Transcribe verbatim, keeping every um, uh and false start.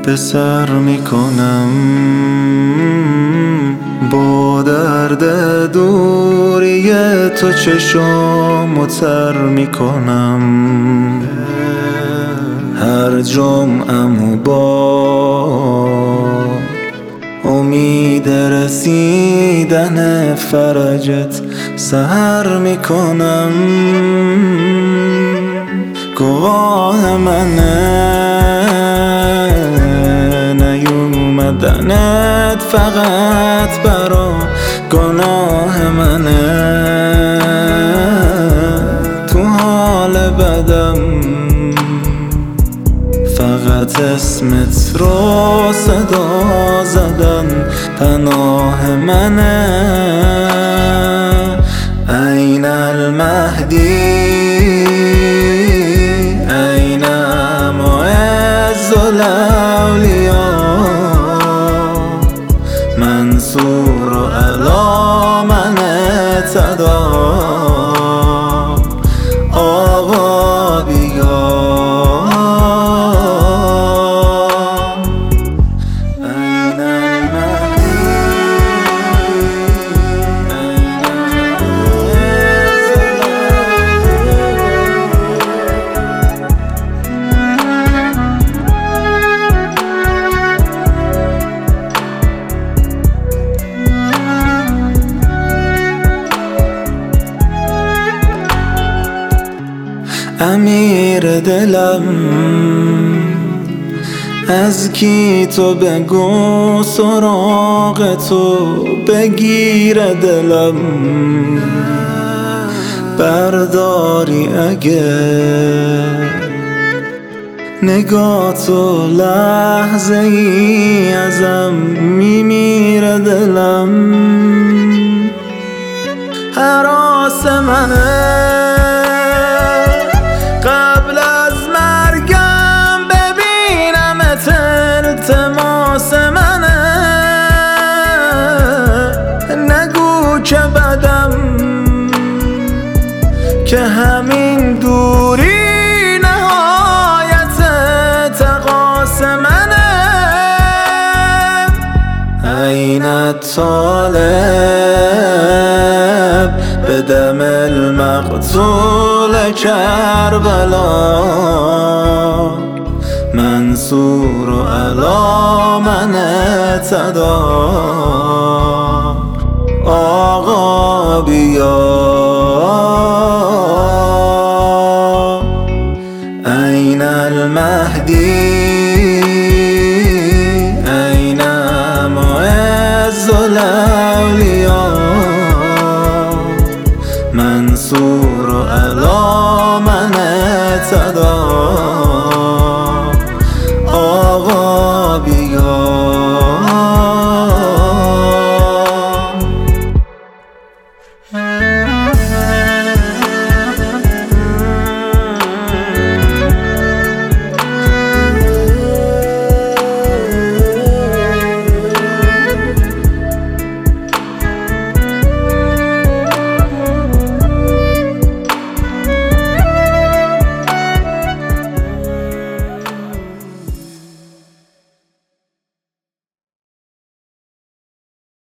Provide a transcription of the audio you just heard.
به سر میکنم، با درد دوری تو چشامو تر میکنم. هر جمعه‌مو با امید رسیدن فرجت سحر میکنم. گواه منه نیومدنت فقط برا گناه منه. تو حال بدم فقط اسمت رو صدا زدن پناه منه. این المهدی این معز الاولیاء، منصور علی من اهتدی. آقا بیا امیر دلم، از کی تو بگو سراغ تو بگیر دلم. برداری اگه نگاه تو لحظه ای ازم میمیره دلم. هراس منه قبل از مرگم ببینمت، التماس منه نگو که بدم که همین دوری نهایت تقاس منه. این الطالب به دم المقتول کربلا، منصور علی من اهتدی. آقا بیا این المهدی این معز الاولیاء، منصور علی من اهتدی.